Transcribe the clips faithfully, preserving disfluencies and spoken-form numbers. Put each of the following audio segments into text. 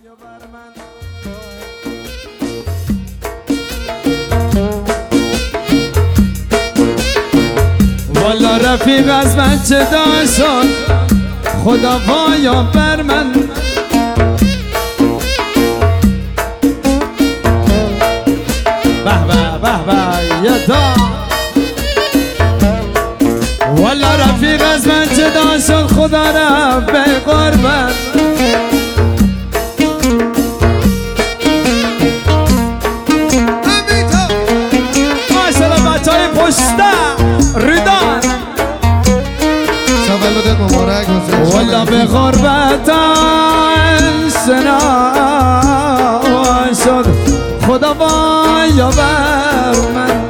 والا رفیق از بچه داشتن خدا وایا بر من. به به به به یه تا والا رفیق از بچه داشتن خدا را به قربت. ماشالله بچه های پشته ریدان تولد مبارک والا به غربت سنا شد خدا وایا بر من.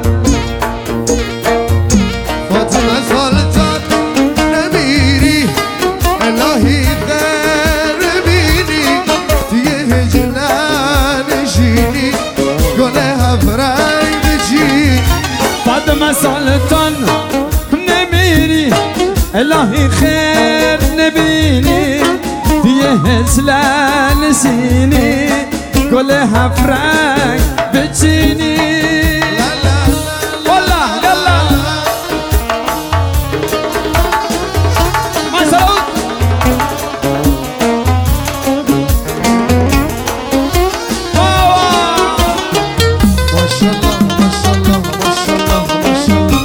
فاطمه سالتان نمیری الهی غیر بینی دیگه هجر ننشینی گل هفرنگ بچی. فاطمه سالتان نمیری الهی خیر نبینی دیگه هجر نشینی گل هفرنگ بچینی. والله یلا ماشالله ماشالله ماشالله ماشالله ماشالله.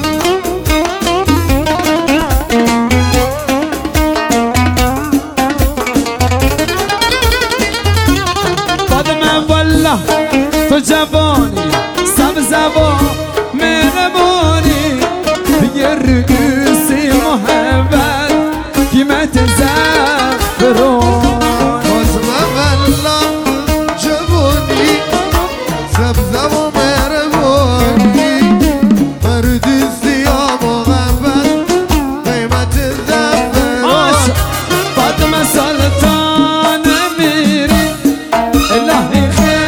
تو جوانی سبزوا مهربانی یه رئیسی محبت قیمت زفران. فاطمه والله جوانی سبزوا مهربانی مردی سیاه محبت قیمت زفران. فاطمه سلطان میری الهی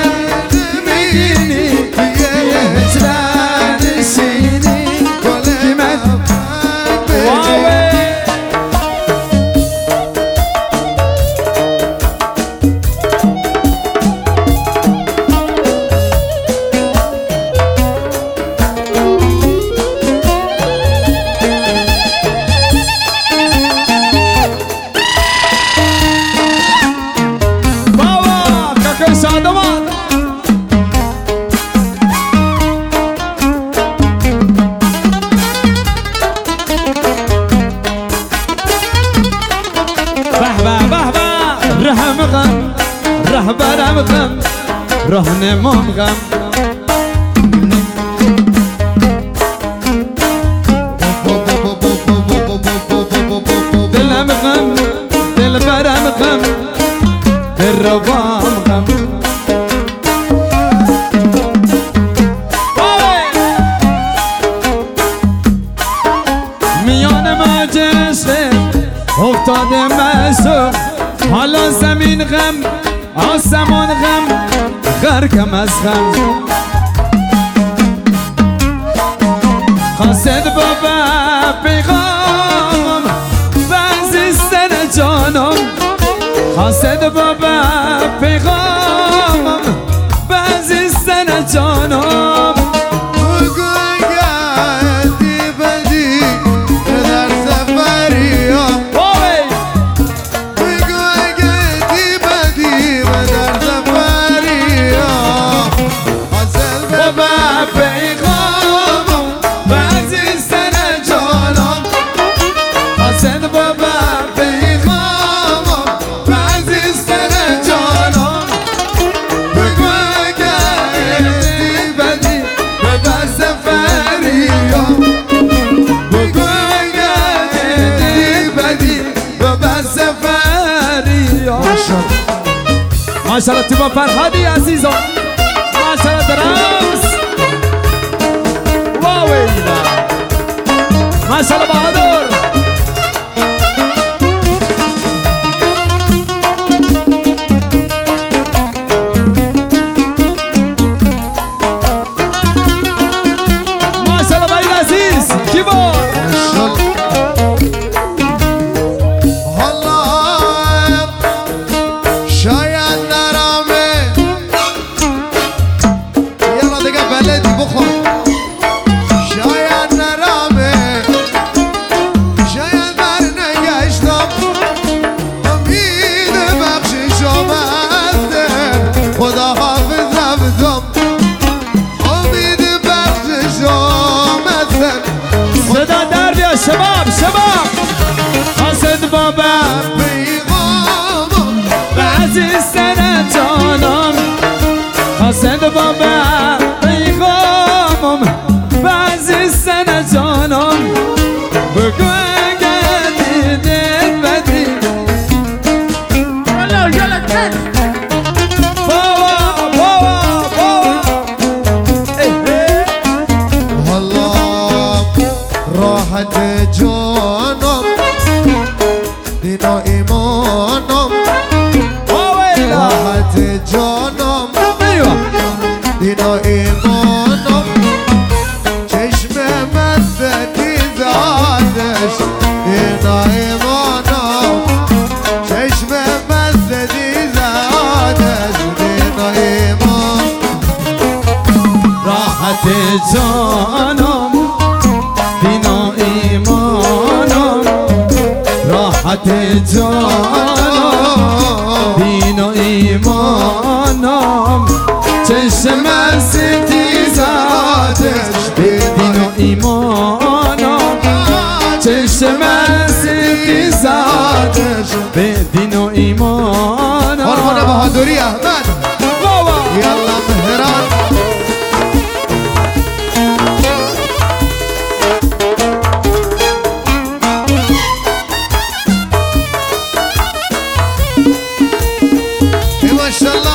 رهبرم غم راهنمام غم دلم غم دلبرم غم دلربام غم. میان مجلسه افتاده مسوق حالا زمین غم آسمان غم غرقم از غم. خواست بابا پیغام بعزیستن جانم خواست بابا پیغام بعزیستن جانم. ماشالله تو با فرهادی عزیزان ماشالله درست واویلا ماشالله بهادر. ماشالله باید عزیز کی با شاید نرم بعضی سر جانم حسد بابا پیغامم بعضی سر جانم بگو اگر دیدت بدی يلا يلا كات بابا بابا بابا والله راحت جانم دین و ایمانم راحت جانم دین و ایمانم چشم مزدی زادش دین و ایمانم چشم مزدی زادش دین و ایمان راحت جانم دین و ایمانم راحت جانم دین و ایمانم چشم ستیزادش به دین و ایمانم چشم ستیزادش به دین و ایمانم قربان بهادری احمد بابا یلا مهران ای ماشاءالله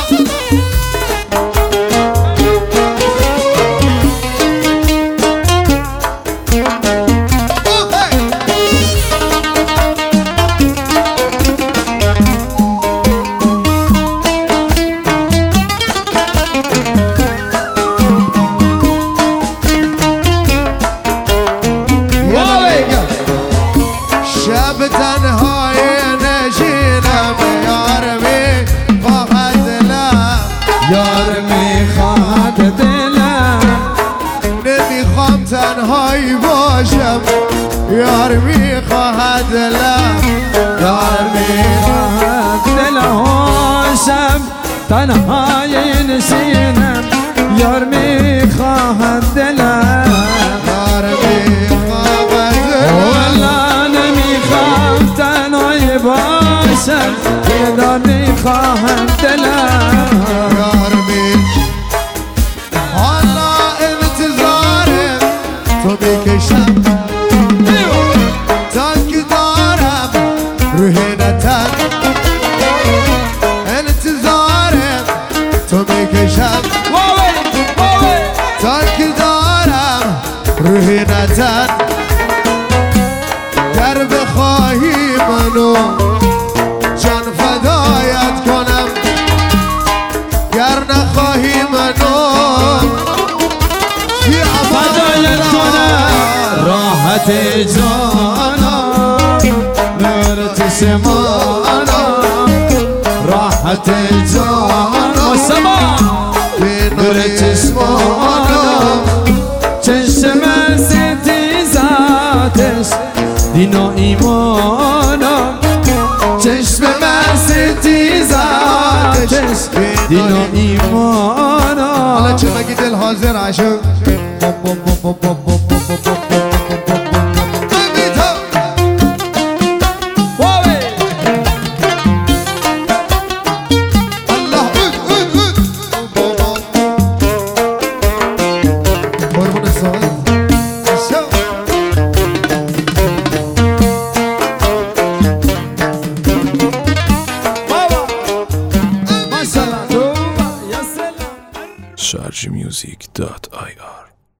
شب تنهای نشینم یار میخواهد دلم یار میخواد دلم نمیخوام تنهایی باشم یار میخواهد دلم یار میخواد دلهاشم تنهای نشینم یار میخواد دلم یار میخواهد دلم والا نمیخوام تنهای باشم یار میخواد دلم یار می حالا انتظارم تو بکشم تا که دارم روح نتن انتظارم تو بکشم واوی واوی تا که دارم روح نتن گر بخواهی منو جان فدایت کنم گر نخواهی منو فدایت کنم راحت جانم نور چشمانم راحت جانم سما نور چشمانم چشم ستیزاتش دین و ایمانم چشم ستیزاتش دین و ایمانم حالا چه مگی دل حاضر عشق الله اد اد اد قربون الصغير ما شاء الله شارجموزیک دات آی آر